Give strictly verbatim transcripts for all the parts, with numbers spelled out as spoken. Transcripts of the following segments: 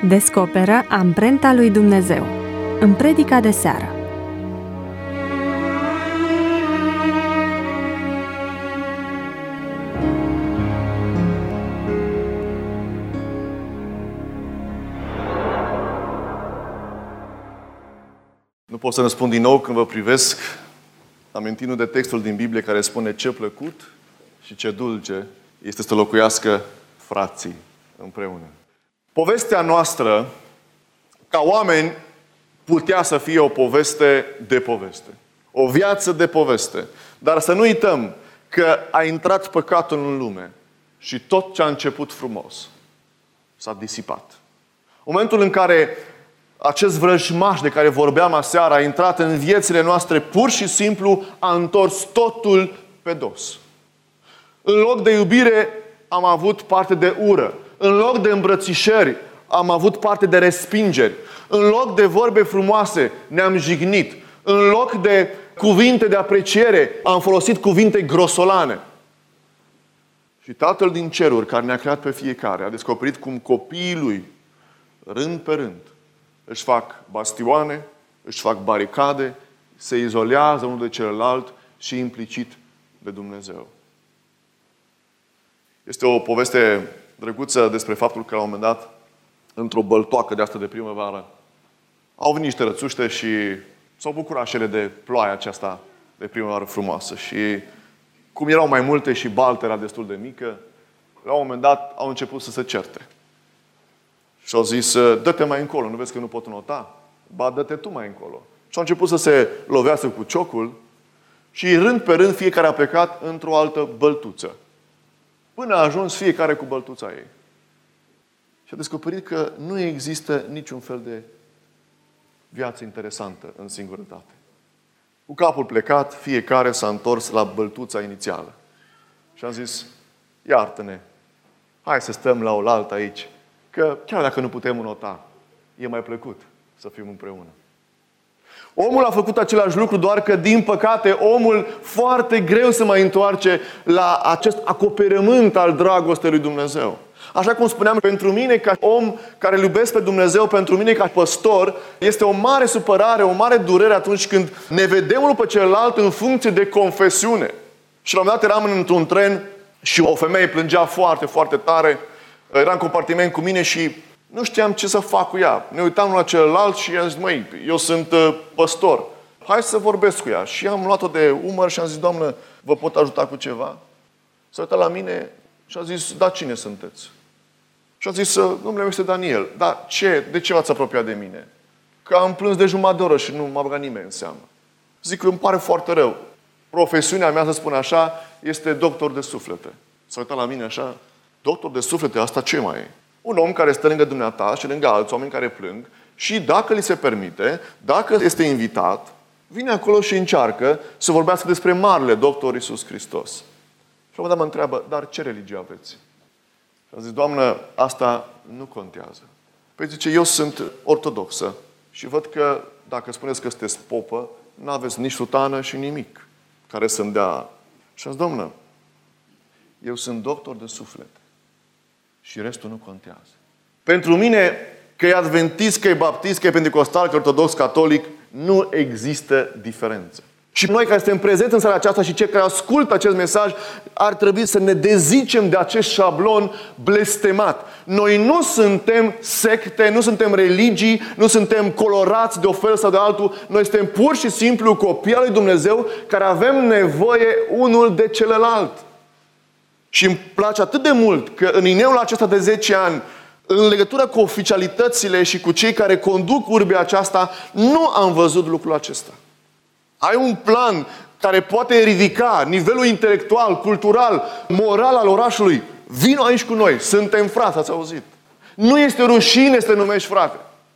Descoperă amprenta lui Dumnezeu în predica de seară. Nu pot să răspund din nou când vă privesc, amintindu de textul din Biblie care spune ce plăcut și ce dulce este să locuiască frații împreună. Povestea noastră, ca oameni, putea să fie o poveste de poveste. O viață de poveste. Dar să nu uităm că a intrat păcatul în lume și tot ce a început frumos s-a disipat. În momentul în care acest vrăjmaș de care vorbeam aseară a intrat în viețile noastre, pur și simplu a întors totul pe dos. În loc de iubire am avut parte de ură. În loc de îmbrățișări am avut parte de respingeri. În loc de vorbe frumoase ne-am jignit. În loc de cuvinte de apreciere am folosit cuvinte grosolane. Și Tatăl din ceruri, care ne-a creat pe fiecare, a descoperit cum copiii Lui, rând pe rând, își fac bastioane, își fac baricade, se izolează unul de celălalt și implicit de Dumnezeu. Este o poveste drăguță despre faptul că la un moment dat, într-o băltoacă de asta de primăvară, au venit niște rățuște și s-au bucurat și ele de ploaia aceasta de primăvară frumoasă. Și cum erau mai multe și balta era destul de mică, la un moment dat au început să se certe. Și au zis, dă-te mai încolo, nu vezi că nu pot nota? Ba, dă-te tu mai încolo. Și au început să se lovească cu ciocul și rând pe rând fiecare a plecat într-o altă băltuță. Până a ajuns fiecare cu băltuța ei. Și a descoperit că nu există niciun fel de viață interesantă în singurătate. Cu capul plecat, fiecare s-a întors la băltuța inițială. Și am zis, iartă-ne, hai să stăm la oaltă aici, că chiar dacă nu putem nota, e mai plăcut să fim împreună. Omul a făcut același lucru, doar că, din păcate, omul foarte greu se mai întoarce la acest acoperământ al dragostei lui Dumnezeu. Așa cum spuneam, pentru mine, ca om care îl iubesc pe Dumnezeu, pentru mine, ca păstor, este o mare supărare, o mare durere atunci când ne vedem unul pe celălalt în funcție de confesiune. Și la un moment dat eram într-un tren și o femeie plângea foarte, foarte tare. Era în compartiment cu mine și nu știam ce să fac cu ea. Ne uitam la celălalt și i-am zis, măi, eu sunt uh, păstor. Hai să vorbesc cu ea. Și am luat-o de umăr și am zis, doamnă, vă pot ajuta cu ceva? S-a uitat la mine și a zis, da, cine sunteți? Și am zis, domnule, meu este Daniel. Da, ce? De ce v-ați apropiat de mine? Că am plâns de jumătate de oră și nu m-a băgat nimeni în seamă. Zic că îmi pare foarte rău. Profesiunea mea, să spun așa, este doctor de suflete. S-a uitat la mine așa, doctor de suflete, asta ce mai e? Un om care stă lângă dumneata și lângă alți oameni care plâng și dacă li se permite, dacă este invitat, vine acolo și încearcă să vorbească despre marele doctor Iisus Hristos. Și la un moment dat mă întreabă, dar ce religie aveți? Și am zis, doamnă, asta nu contează. Păi zice, eu sunt ortodoxă și văd că dacă spuneți că sunteți popă, nu aveți nici sutană și nimic care să-mi dea. Și am zis, doamnă, eu sunt doctor de suflete. Și restul nu contează. Pentru mine, că e adventist, că e baptist, că e pentecostal, că e ortodox, catolic, nu există diferență. Și noi care suntem prezenți în seara aceasta și cei care ascultă acest mesaj, ar trebui să ne dezicem de acest șablon blestemat. Noi nu suntem secte, nu suntem religii, nu suntem colorați de o fel sau de altul. Noi suntem pur și simplu copii al lui Dumnezeu care avem nevoie unul de celălalt. Și îmi place atât de mult că în ineul acesta de zece ani, în legătură cu oficialitățile și cu cei care conduc urbea aceasta, nu am văzut lucrul acesta. Ai un plan care poate ridica nivelul intelectual, cultural, moral al orașului. Vino aici cu noi, suntem frați, ați auzit. Nu este rușine să te numești frate.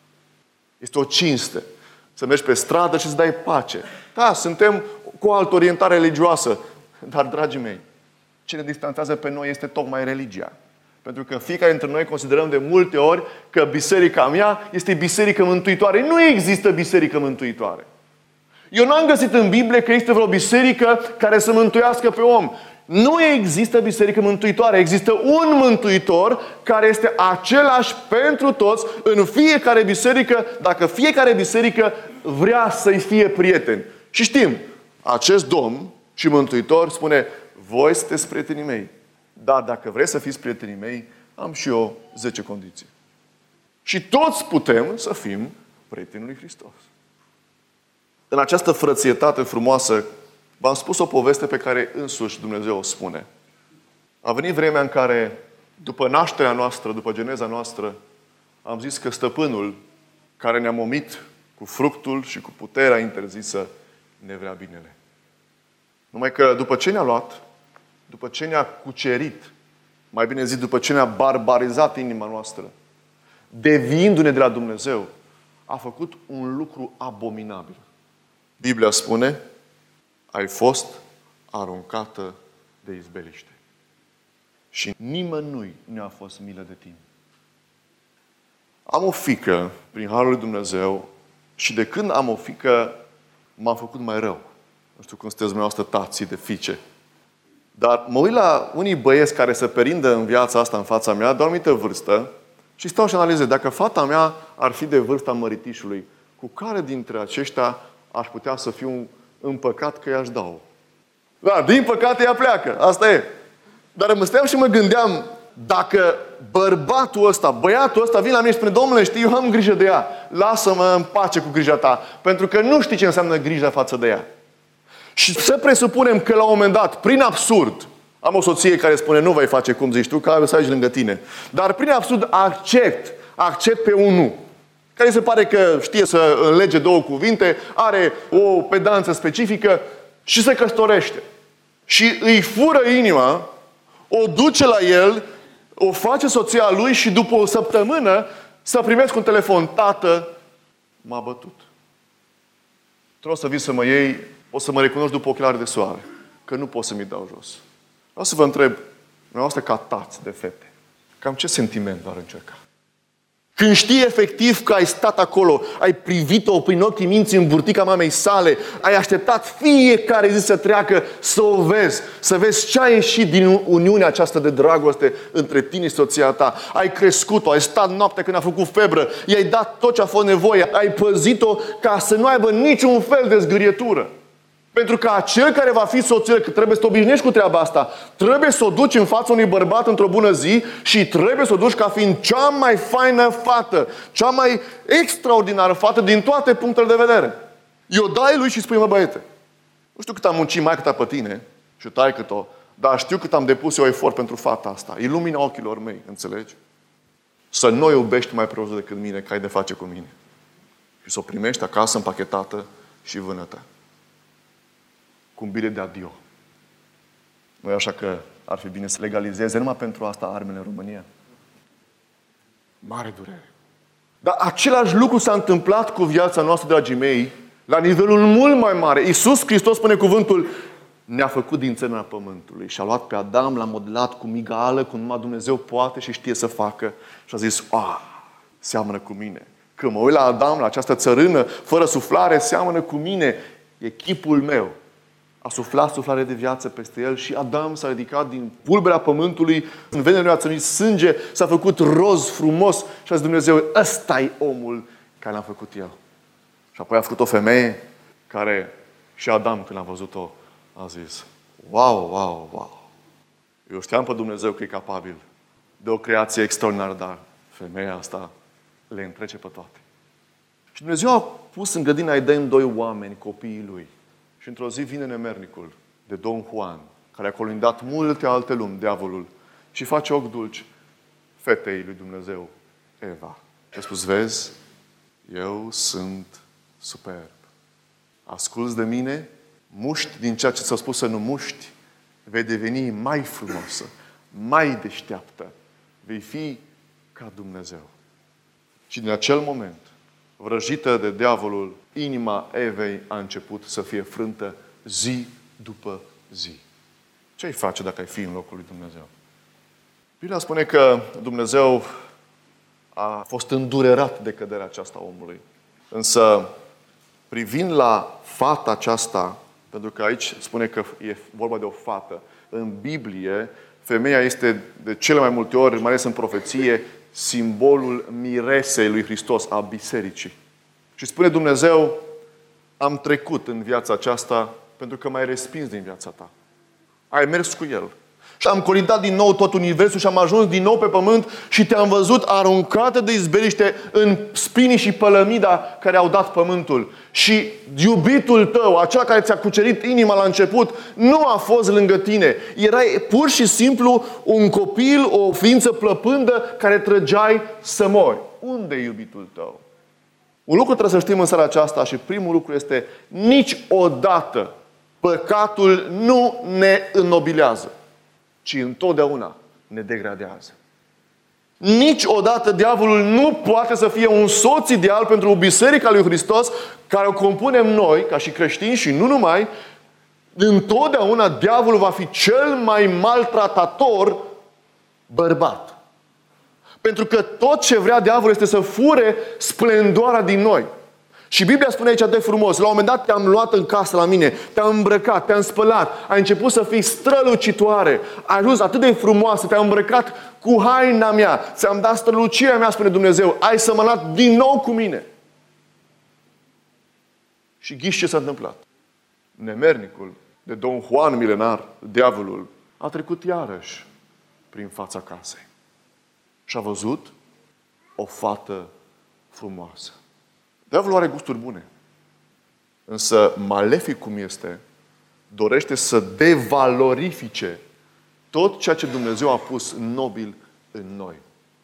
Este o cinste. Să mergi pe stradă și să dai pace. Da, suntem cu o altă orientare religioasă. Dar, dragii mei, ce ne distanțează pe noi este tocmai religia. Pentru că fiecare dintre noi considerăm de multe ori că biserica mea este biserică mântuitoare. Nu există biserică mântuitoare. Eu n-am găsit în Biblie că există vreo biserică care să mântuiască pe om. Nu există biserică mântuitoare. Există un mântuitor care este același pentru toți în fiecare biserică, dacă fiecare biserică vrea să-i fie prieten. Și știm, acest Domn și Mântuitor spune, voi sunteți prietenii mei. Dar dacă vreți să fiți prietenii mei, am și eu zece condiții. Și toți putem să fim prietenii lui Hristos. În această frățietate frumoasă, v-am spus o poveste pe care însuși Dumnezeu o spune. A venit vremea în care, după nașterea noastră, după geneza noastră, am zis că stăpânul care ne-a momit cu fructul și cu puterea interzisă ne vrea binele. Numai că după ce ne-a luat, după ce ne-a cucerit, mai bine zis, după ce ne-a barbarizat inima noastră, deviindu-ne de la Dumnezeu, a făcut un lucru abominabil. Biblia spune, ai fost aruncată de izbeliște. Și nimănui nu a fost milă de tine. Am o fiică, prin Harul lui Dumnezeu, și de când am o fiică, m-am făcut mai rău. Nu știu cum sunteți dumneavoastră tații de fiice. Dar mă uit la unii băieți care se perindă în viața asta, în fața mea, de o anumită vârstă, și stau și analizez. Dacă fata mea ar fi de vârsta măritișului, cu care dintre aceștia aș putea să fiu împăcat că i-aș dau? Da, din păcate ea pleacă. Asta e. Dar mă steam și mă gândeam, dacă bărbatul ăsta, băiatul ăsta vine la mine și spune, Domnule, știi, eu am grijă de ea. Lasă-mă în pace cu grija ta. Pentru că nu știi ce înseamnă grija față de ea. Și să presupunem că la un moment dat, prin absurd, am o soție care spune, nu vei face cum zici tu, că ai să aici lângă tine. Dar prin absurd accept, accept pe unul care se pare că știe să înlege două cuvinte, are o pedanță specifică și se căsătorește. Și îi fură inima, o duce la el, o face soția lui și după o săptămână să primesc un telefon. Tată, m-a bătut. Trebuie să vii să mă iei, o să mă recunoști după ochelari de soare. Că nu pot să mi dau jos. Vreau să vă întreb, dumneavoastră ca tați de fete, cam ce sentiment v-ar încerca? Când știi efectiv că ai stat acolo, ai privit-o prin ochii minții în burtica mamei sale, ai așteptat fiecare zi să treacă, să o vezi, să vezi ce a ieșit din uniunea aceasta de dragoste între tine și soția ta. Ai crescut-o, ai stat noaptea când a făcut febră, i-ai dat tot ce a fost nevoie, ai păzit-o ca să nu aibă niciun fel de zgârietură. Pentru că acel care va fi soțul, că trebuie să te obișnuiești cu treaba asta, trebuie să o duci în fața unui bărbat într-o bună zi și trebuie să o duci ca fiind cea mai faină fată, cea mai extraordinară fată din toate punctele de vedere. Eu dai lui și spui, mă băiete, nu știu cât am muncit mai cât pe tine și tai cât-o, dar știu cât am depus eu efort pentru fata asta. E lumina ochilor mei, înțelegi? Să nu o iubești mai preoză decât mine, că ai de face cu mine. Și să o primești acasă împachetată și vânătă. Cu un bilet de adio. Nu e așa că ar fi bine să legalizeze numai pentru asta armele în România? Mare durere. Dar același lucru s-a întâmplat cu viața noastră, dragii mei, la nivelul mult mai mare. Iisus Hristos, spune cuvântul, ne-a făcut din țărâna pământului și a luat pe Adam, l-a modelat cu migală, cum numai Dumnezeu poate și știe să facă. Și a zis, ah, seamănă cu mine. Când mă uit la Adam, la această țărână, fără suflare, seamănă cu mine. E chipul meu. A suflat suflare de viață peste el și Adam s-a ridicat din pulberea pământului, în venele lui a țănit sânge, s-a făcut roz frumos și a zis Dumnezeu, ăsta-i omul care l-a făcut eu. Și apoi a făcut o femeie care și Adam, când a văzut-o, a zis, wow, wow, wow. Eu știam pe Dumnezeu că e capabil de o creație extraordinară, dar femeia asta le întrece pe toate. Și Dumnezeu a pus în grădina Eden doi oameni, copiii lui. Și într-o zi vine nemernicul de Don Juan, care a colindat multe alte lumi, diavolul, și face ochi dulci fetei lui Dumnezeu, Eva. Și a spus, vezi, eu sunt superb. Asculți de mine, muști din ceea ce ți-a spus să nu muști, vei deveni mai frumoasă, mai deșteaptă, vei fi ca Dumnezeu. Și din acel moment, vrăjită de diavolul, inima Evei a început să fie frântă zi după zi. Ce ai face dacă ai fi în locul lui Dumnezeu? Biblia spune că Dumnezeu a fost îndurerat de căderea aceasta omului. Însă, privind la fata aceasta Pentru că aici spune că e vorba de o fată. În Biblie, femeia este de cele mai multe ori, mai ales în profeție, simbolul miresei lui Hristos, a bisericii. Și spune Dumnezeu, am trecut în viața aceasta pentru că m-ai respins din viața ta. Ai mers cu El. Și am colindat din nou tot universul și am ajuns din nou pe pământ și te-am văzut aruncată de izbeliște în spinii și pălămida care au dat pământul. Și iubitul tău, acela care ți-a cucerit inima la început, nu a fost lângă tine. Erai pur și simplu un copil, o ființă plăpândă care trăgeai să mori. Unde e iubitul tău? Un lucru trebuie să știm în seara aceasta și primul lucru este niciodată păcatul nu ne înnobilează, ci întotdeauna ne degradează. Niciodată diavolul nu poate să fie un soț ideal pentru Biserica lui Hristos, care o compunem noi, ca și creștini și nu numai. Întotdeauna diavolul va fi cel mai maltratator bărbat. Pentru că tot ce vrea diavolul este să fure splendoarea din noi. Și Biblia spune aici de frumos, la un moment dat te-am luat în casă la mine, te-am îmbrăcat, te-am spălat, ai început să fii strălucitoare, ai ajuns atât de frumoasă, te-am îmbrăcat cu haina mea, ți-am dat strălucirea mea, spune Dumnezeu, ai sămănat din nou cu mine. Și ghiși ce s-a întâmplat. Nemernicul de Don Juan milenar, diavolul, a trecut iarăși prin fața casei. Și a văzut o fată frumoasă. Diavolul are gusturi bune. Însă, malefic cum este, dorește să devalorifice tot ceea ce Dumnezeu a pus nobil în noi.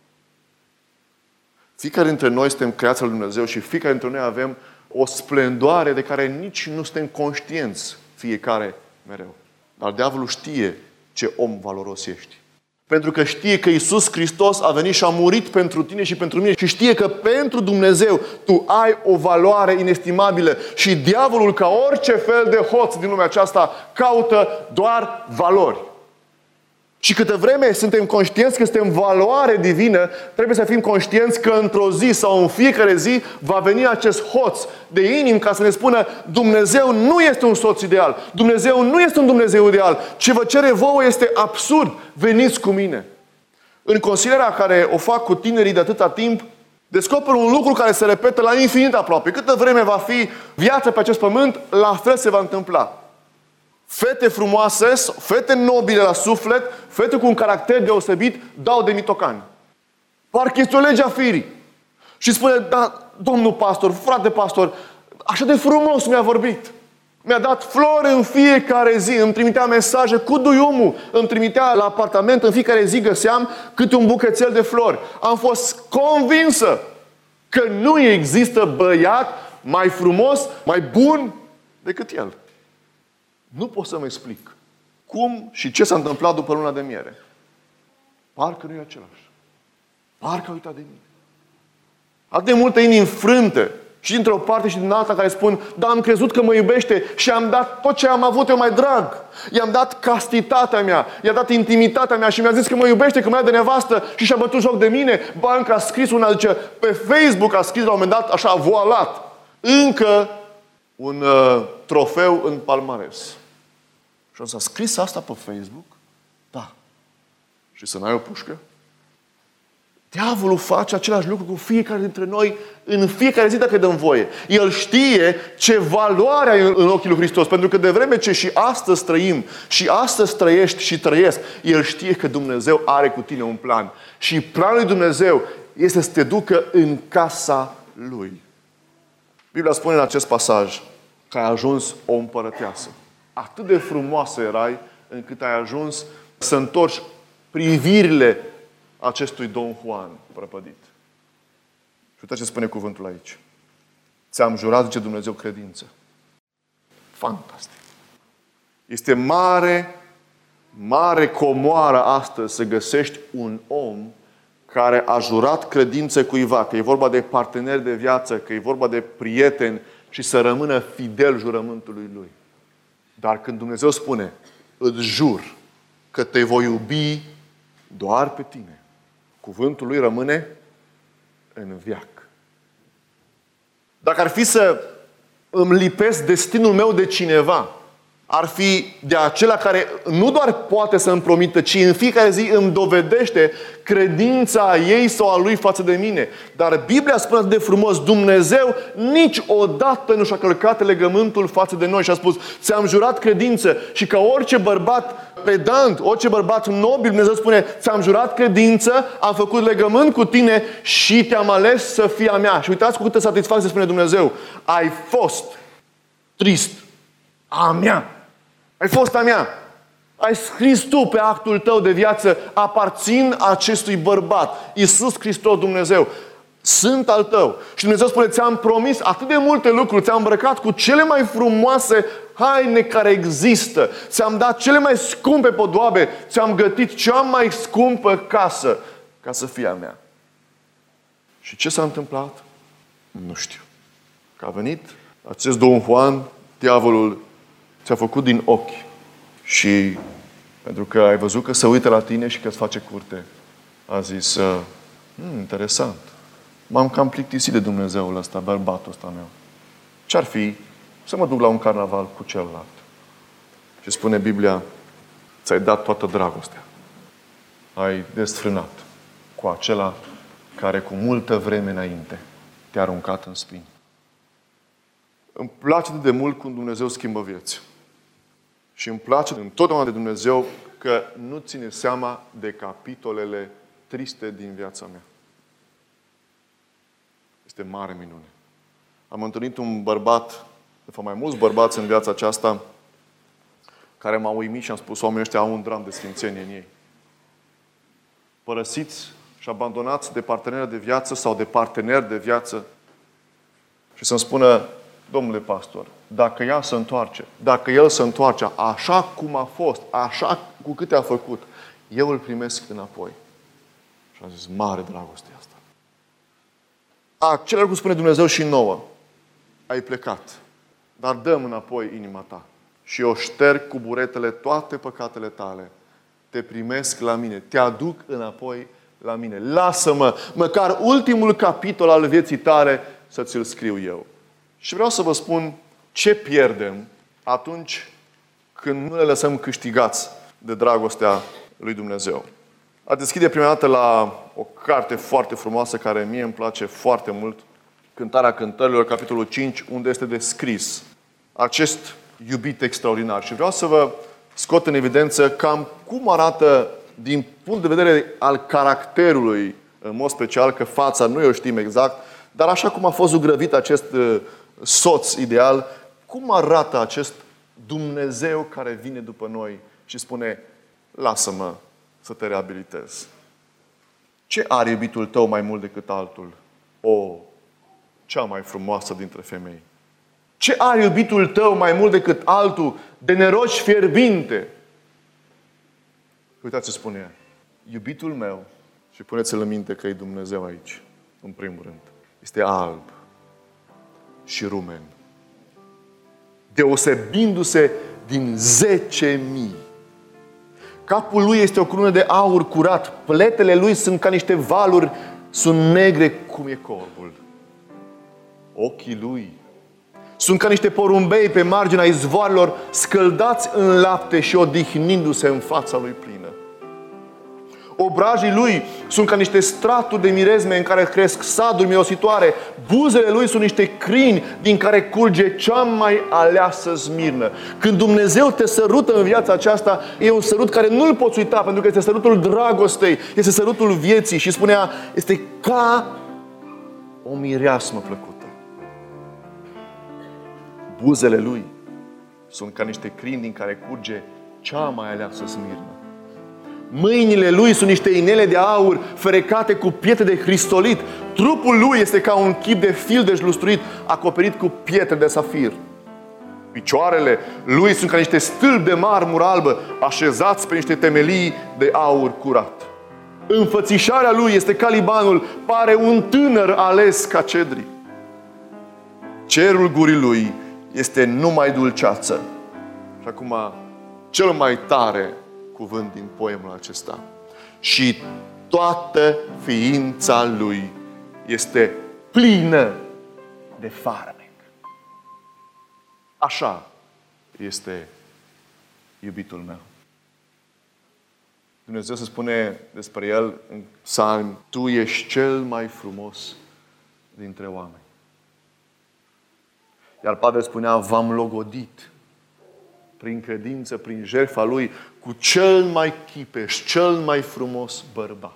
Fiecare dintre noi suntem creați al lui Dumnezeu și fiecare dintre noi avem o splendoare de care nici nu suntem conștienți fiecare mereu. Dar diavolul știe ce om valoros ești. Pentru că știe că Iisus Hristos a venit și a murit pentru tine și pentru mine. Și știe că pentru Dumnezeu tu ai o valoare inestimabilă. Și diavolul, ca orice fel de hoț din lumea aceasta, caută doar valori. Și câtă vreme suntem conștienți că suntem valoare divină, trebuie să fim conștienți că într-o zi sau în fiecare zi va veni acest hoț de inim ca să ne spună Dumnezeu nu este un soț ideal. Dumnezeu nu este un Dumnezeu ideal. Ce vă cere vouă este absurd. Veniți cu mine. În consilierea care o fac cu tinerii de atâta timp, descoper un lucru care se repetă la infinit aproape. Câtă vreme va fi viață pe acest pământ, la fel se va întâmpla. Fete frumoase, fete nobile la suflet, fete cu un caracter deosebit, dau de mitocani. Parcă este o lege a firii. Și spune, da, domnul pastor, frate pastor, așa de frumos mi-a vorbit. Mi-a dat flori în fiecare zi, îmi trimitea mesaje cu duiumul, îmi trimitea la apartament, în fiecare zi găseam câte un bucățel de flori. Am fost convinsă că nu există băiat mai frumos, mai bun decât el. Nu pot să-mi explic cum și ce s-a întâmplat după luna de miere. Parcă nu e același. Parcă a uitat de mine. Atât de multe inimi frânte și dintr-o parte și din alta care spun, da, am crezut că mă iubește și am dat tot ce am avut eu mai drag. I-am dat castitatea mea, i-am dat intimitatea mea și mi-a zis că mă iubește, că mă ia de nevastă și și-a bătut joc de mine. Ba, încă a scris una, zice, pe Facebook a scris la un moment dat, așa, voalat, încă un uh, trofeu în palmares. Și s-a scris asta pe Facebook? Da. Și să n-ai o pușcă? Diavolul face același lucru cu fiecare dintre noi în fiecare zi dacă dăm voie. El știe ce valoare ai în ochii lui Hristos. Pentru că de vreme ce și astăzi trăim și astăzi trăiești și trăiesc, El știe că Dumnezeu are cu tine un plan. Și planul lui Dumnezeu este să te ducă în casa Lui. Biblia spune în acest pasaj că ai ajuns o împărăteasă. Atât de frumoasă erai încât ai ajuns să întorci privirile acestui Don Juan prăpădit. Și uitați ce spune cuvântul aici. Ți-am jurat, zice Dumnezeu, credință. Fantastic. Este mare, mare comoară astăzi să găsești un om care a jurat credință cuiva, că e vorba de parteneri de viață, că e vorba de prieteni și să rămână fidel jurământului lui. Dar când Dumnezeu spune, îți jur că te voi iubi doar pe tine, cuvântul lui rămâne în veac. Dacă ar fi să îmi lipesc destinul meu de cineva, ar fi de acela care nu doar poate să îmi promită, ci în fiecare zi îmi dovedește credința ei sau a lui față de mine. Dar Biblia spune atât de frumos, Dumnezeu niciodată nu și-a călcat legământul față de noi și a spus, ți-am jurat credință. Și ca orice bărbat pedant, orice bărbat nobil, Dumnezeu spune, ți-am jurat credință, am făcut legământ cu tine și te-am ales să fii a mea. Și uitați cu câtă satisfacție spune Dumnezeu, ai fost trist, a mea. Ai fost a mea. Ai scris tu pe actul tău de viață, aparțin acestui bărbat, Iisus Hristos Dumnezeu. Sunt al tău. Și Dumnezeu spune, ți-am promis atât de multe lucruri, ți-am îmbrăcat cu cele mai frumoase haine care există, ți-am dat cele mai scumpe podoabe, ți-am gătit cea mai scumpă casă ca să fie a mea. Și ce s-a întâmplat? Nu știu. Că a venit acest Don Juan, diavolul ți-a făcut din ochi și pentru că ai văzut că se uită la tine și că îți face curte, a zis, hm, interesant, m-am cam plictisit de Dumnezeul ăsta, bărbatul ăsta meu. Ce-ar fi să mă duc la un carnaval cu celălalt? Și spune Biblia, ți-ai dat toată dragostea. Ai desfrânat cu acela care cu multă vreme înainte te-a aruncat în spini. Îmi place de mult cum Dumnezeu schimbă vieți. Și îmi place întotdeauna de Dumnezeu că nu ține seama de capitolele triste din viața mea. Este mare minune. Am întâlnit un bărbat, de fapt mai mulți bărbați în viața aceasta, care m-au uimit și am spus, oamenii ăștia au un dram de sfințenie în ei. Părăsiți și abandonați de parteneri de viață sau de parteneri de viață și să-mi spună, domnule pastor, dacă ea se întoarce, dacă el se întoarce așa cum a fost, așa cu câte a făcut, eu îl primesc înapoi. Și am zis, mare dragoste asta. Același cum spune Dumnezeu și nouă, ai plecat, dar dă-mi înapoi inima ta și eu șterg cu buretele toate păcatele tale. Te primesc la mine, te aduc înapoi la mine. Lasă-mă, măcar ultimul capitol al vieții tale să ți-l scriu eu. Și vreau să vă spun ce pierdem atunci când nu le lăsăm câștigați de dragostea lui Dumnezeu. A deschide prima dată la o carte foarte frumoasă care mie îmi place foarte mult, Cântarea Cântărilor, capitolul cinci, unde este descris acest iubit extraordinar. Și vreau să vă scot în evidență cam cum arată din punct de vedere al caracterului, în mod special, că fața nu o știm exact, dar așa cum a fost zugrăvit acest soț ideal, cum arată acest Dumnezeu care vine după noi și spune, lasă-mă să te reabilitez. Ce are iubitul tău mai mult decât altul? O, cea mai frumoasă dintre femei. Ce are iubitul tău mai mult decât altul de neroși fierbinte? Uitați ce spune ea. Iubitul meu, și puneți-l în minte că e Dumnezeu aici, în primul rând, este alb și rumen, deosebindu-se din zece mii. Capul lui este o crună de aur curat, pletele lui sunt ca niște valuri, sunt negre cum e corbul. Ochii lui sunt ca niște porumbei pe marginea izvoarelor, scăldați în lapte și odihnindu-se în fața lui plină. Obrajii lui sunt ca niște straturi de mirezme în care cresc saduri mirositoare. Buzele lui sunt niște crini din care curge cea mai aleasă smirnă. Când Dumnezeu te sărută în viața aceasta, e un sărut care nu-l poți uita, pentru că este sărutul dragostei, este sărutul vieții. Și spunea, este ca o mireasmă plăcută. Buzele lui sunt ca niște crini din care curge cea mai aleasă smirnă. Mâinile lui sunt niște inele de aur ferecate cu pietre de cristolit. Trupul lui este ca un chip de fil dejlustruit acoperit cu pietre de safir. Picioarele lui sunt ca niște stâlpi de marmură albă așezați pe niște temelii de aur curat. Înfățișarea lui este ca Libanul, pare un tânăr ales ca cedri. Cerul gurii lui este numai dulceață. Și acum, cel mai tare cuvânt din poemul acesta. Și toată ființa lui este plină de farmec. Așa este iubitul meu. Dumnezeu se spune despre El în Psalm, Tu ești cel mai frumos dintre oameni. Iar Pavel spunea, v-am logodit prin credință, prin jertfa Lui, cu cel mai chipeș, cel mai frumos bărbat.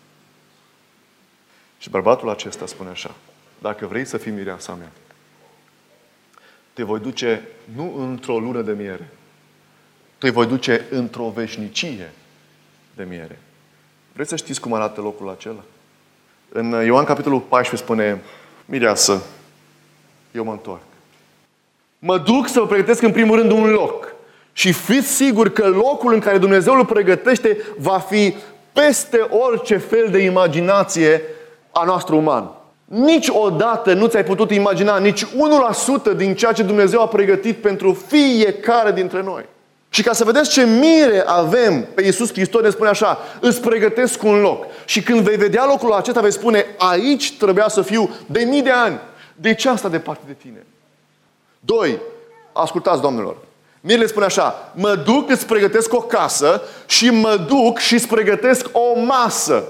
Și bărbatul acesta spune așa, dacă vrei să fii mireasa mea, te voi duce nu într-o lună de miere, te voi duce într-o veșnicie de miere. Vreți să știți cum arată locul acela? În Ioan capitolul paisprezece spune, mireasă, eu mă întorc. Mă duc să vă pregătesc în primul rând un loc. Și fiți siguri că locul în care Dumnezeu îl pregătește va fi peste orice fel de imaginație a noastră umană. Niciodată nu ți-ai putut imagina nici unu la sută din ceea ce Dumnezeu a pregătit pentru fiecare dintre noi. Și ca să vedeți ce mire avem pe Iisus Hristos, ne spune așa, îți pregătesc un loc. Și când vei vedea locul acesta, vei spune, aici trebuia să fiu de mii de ani. De ce asta departe de tine? Doi, ascultați, domnilor. Mirele spune așa, mă duc, îți pregătesc o casă și mă duc și îți pregătesc o masă.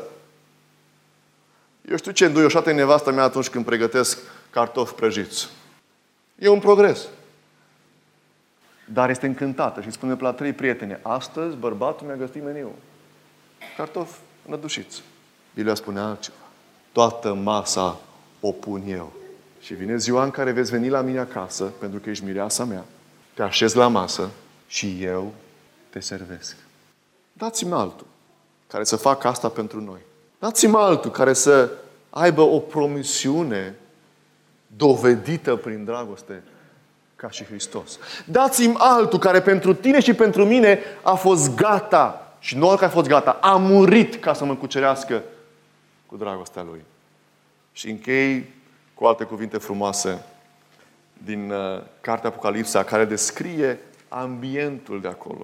Eu știu ce înduioșată e nevastă mea atunci când pregătesc cartofi prăjiți. E un progres. Dar este încântată și spune la trei prietene, astăzi bărbatul mi-a găsit meniul. Cartofi nădușiți. Biblia spune altceva. Toată masa o pun eu. Și vine ziua în care veți veni la mine acasă, pentru că ești mireasa mea, te așezi la masă și eu te servesc. Dați-mi altul care să facă asta pentru noi. Dați-mi altul care să aibă o promisiune dovedită prin dragoste ca și Hristos. Dați-mi altul care pentru tine și pentru mine a fost gata. Și nu că a fost gata, a murit ca să mă cucerească cu dragostea Lui. Și închei cu alte cuvinte frumoase din uh, Cartea Apocalipsa, care descrie ambientul de acolo.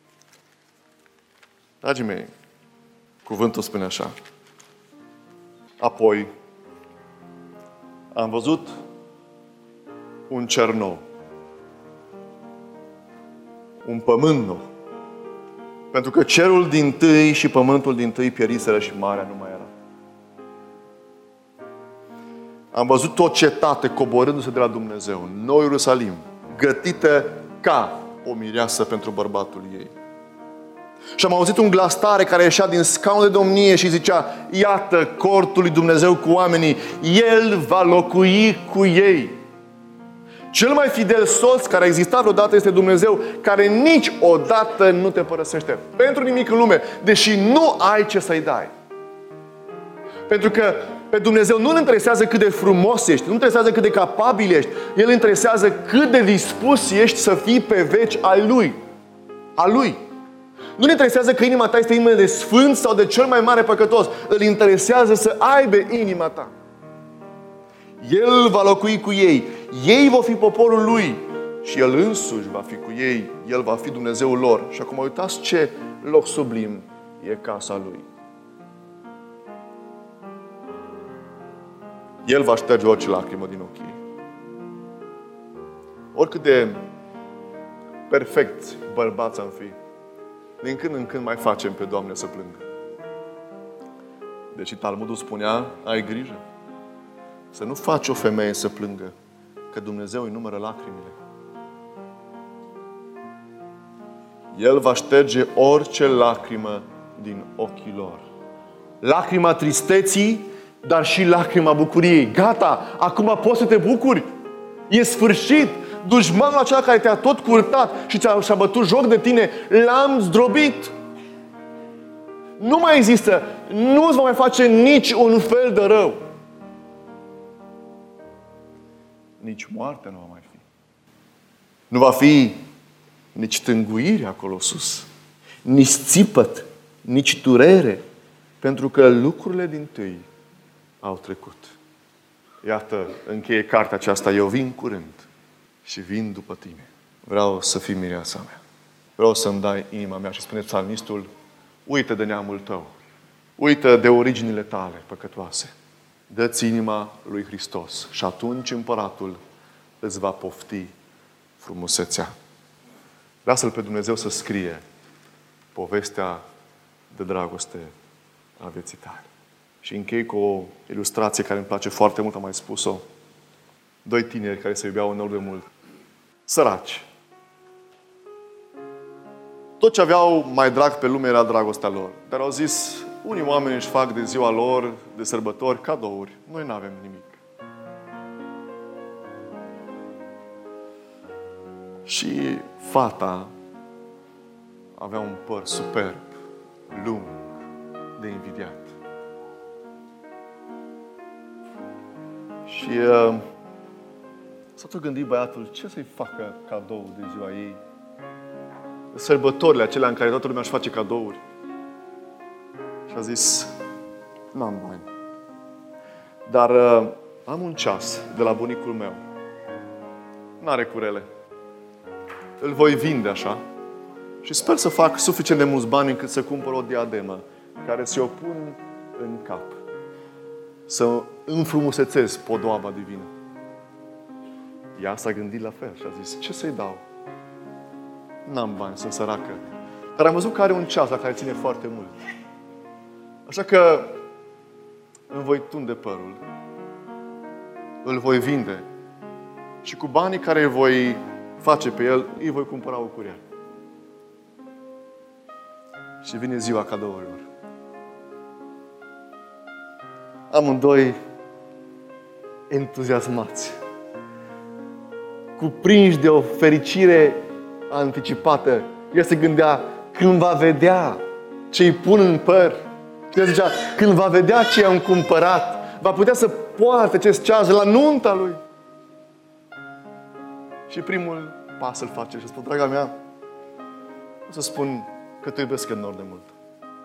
Dragii mei, cuvântul spune așa. Apoi am văzut un cer nou, un pământ nou. Pentru că cerul dintâi și pământul dintâi pieriseră și marea nu mai era. Am văzut o cetate coborându-se de la Dumnezeu, Nou Ierusalim, gătită ca o mireasă pentru bărbatul ei. Și am auzit un glas tare care ieșea din scaunul de domnie și zicea, iată cortul lui Dumnezeu cu oamenii, El va locui cu ei. Cel mai fidel soț care a existat vreodată este Dumnezeu, care niciodată nu te părăsește pentru nimic în lume, deși nu ai ce să-i dai. Pentru că pe Dumnezeu nu îl interesează cât de frumos ești, nu interesează cât de capabil ești, El îl interesează cât de dispus ești să fii pe veci al Lui. A Lui. Nu îl interesează că inima ta este inimă de sfânt sau de cel mai mare păcătos. Îl interesează să aibă inima ta. El va locui cu ei. Ei vor fi poporul Lui. Și El însuși va fi cu ei. El va fi Dumnezeul lor. Și acum uitați ce loc sublim e casa Lui. El va șterge orice lacrimă din ochii ei. Oricât de perfect bărbați am fi, din când în când mai facem pe Doamne să plângă. Deci Talmudul spunea, ai grijă să nu faci o femeie să plângă, că Dumnezeu îi numără lacrimile. El va șterge orice lacrimă din ochii lor. Lacrima tristeții, dar și lacrima bucuriei. Gata, acum poți să te bucuri. E sfârșit. Dușmanul acela care te-a tot curtat și ți-a, și-a bătut joc de tine, l-am zdrobit. Nu mai există. Nu îți va mai face nici un fel de rău. Nici moartea nu va mai fi. Nu va fi nici tânguire acolo sus. Nici țipăt. Nici durere. Pentru că lucrurile dintâi au trecut. Iată, încheie cartea aceasta. Eu vin curând și vin după tine. Vreau să fii mireasa mea. Vreau să-mi dai inima mea. Și spune psalmistul, uită de neamul tău. Uită de originile tale păcătoase. Dă-ți inima lui Hristos. Și atunci împăratul îți va pofti frumusețea. Lasă-L pe Dumnezeu să scrie povestea de dragoste a vieții tale. Și închei cu o ilustrație care îmi place foarte mult, am mai spus-o. Doi tineri care se iubeau enorm de mult. Săraci. Tot ce aveau mai drag pe lume era dragostea lor. Dar au zis, unii oameni își fac de ziua lor, de sărbători, cadouri. Noi nu avem nimic. Și fata avea un păr superb, lung, de invidiat. Și uh, s-a tot gândit băiatul, ce să-i facă cadou de ziua ei? Sărbătorile acelea în care toată lumea își face cadouri. Și a zis, n-am bani. Dar uh, am un ceas de la bunicul meu. N-are curele. Îl voi vinde așa. Și sper să fac suficient de mulți bani încât să cumpăr o diademă care să o pun în cap. Să înfrumusețez podoaba divină. Ea s-a gândit la fel și a zis, ce să-i dau? N-am bani, sunt săracă. Dar am văzut că are un ceas la care ține foarte mult. Așa că îmi voi tunde părul. Îl voi vinde. Și cu banii care îi voi face pe el, îi voi cumpăra o curea. Și vine ziua cadourilor. Amândoi entuziasmați. Cuprinși de o fericire anticipată. El se gândea, când va vedea ce îi pun în păr, el zicea, când va vedea ce i-am cumpărat, va putea să poarte acest ceas la nunta lui. Și primul pas îl face și spune, draga mea, o să spun că te iubesc enorm de mult.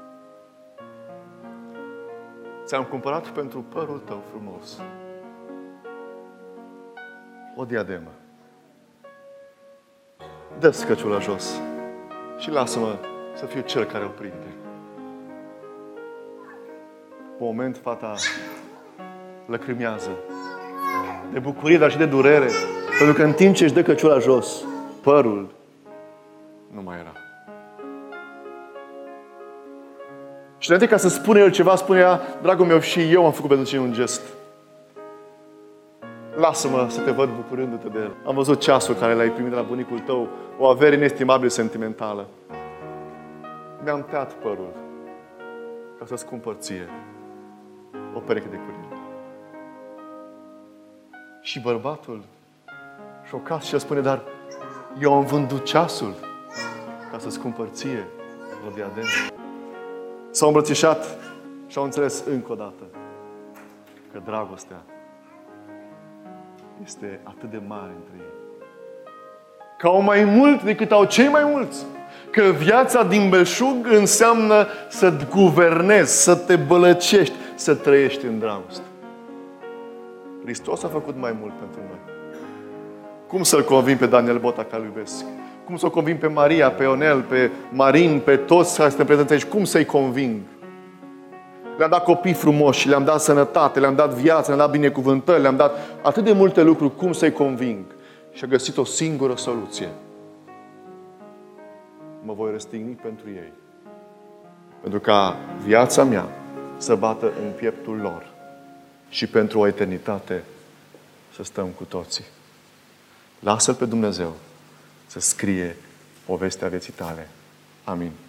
Ți-am cumpărat pentru părul tău frumos o diademă. Dă-ți căciula jos și lasă-mă să fiu cel care o prinde. Pe moment, fata lăcrimează de bucurie, dar și de durere, pentru că în timp ce își dă căciula jos, părul nu mai era. Și înainte ca să spună el ceva, spune ea, dragul meu, și eu am făcut pentru tine un gest. Lasă-mă să te văd bucurându-te de el. Am văzut ceasul care l-ai primit de la bunicul tău, o avere inestimabil sentimentală. Mi-am tăiat părul ca să-ți cumpăr ție o pereche de curile. Și bărbatul, șocat, și el spune, dar eu am vândut ceasul ca să-ți cumpăr ție o diademă. S-au îmbrățișat și au înțeles încă o dată că dragostea este atât de mare între ei. Că au mai mult decât au cei mai mulți. Că viața din belșug înseamnă să guvernezi, să te bălăcești, să trăiești în dragoste. Hristos a făcut mai mult pentru noi. Cum să-l convin pe Daniel Bota că îl iubesc? Cum să-l convin pe Maria, pe Ionel, pe Marin, pe toți care suntem prezenți aici? Cum să-i conving? Le-am dat copii frumoși, le-am dat sănătate, le-am dat viață, le-am dat binecuvântări, le-am dat atât de multe lucruri. Cum să-i conving? Și a găsit o singură soluție. Mă voi răstigni pentru ei. Pentru ca viața mea să bată în pieptul lor. Și pentru o eternitate să stăm cu toții. Lasă-L pe Dumnezeu să scrie povestea vieții tale. Amin.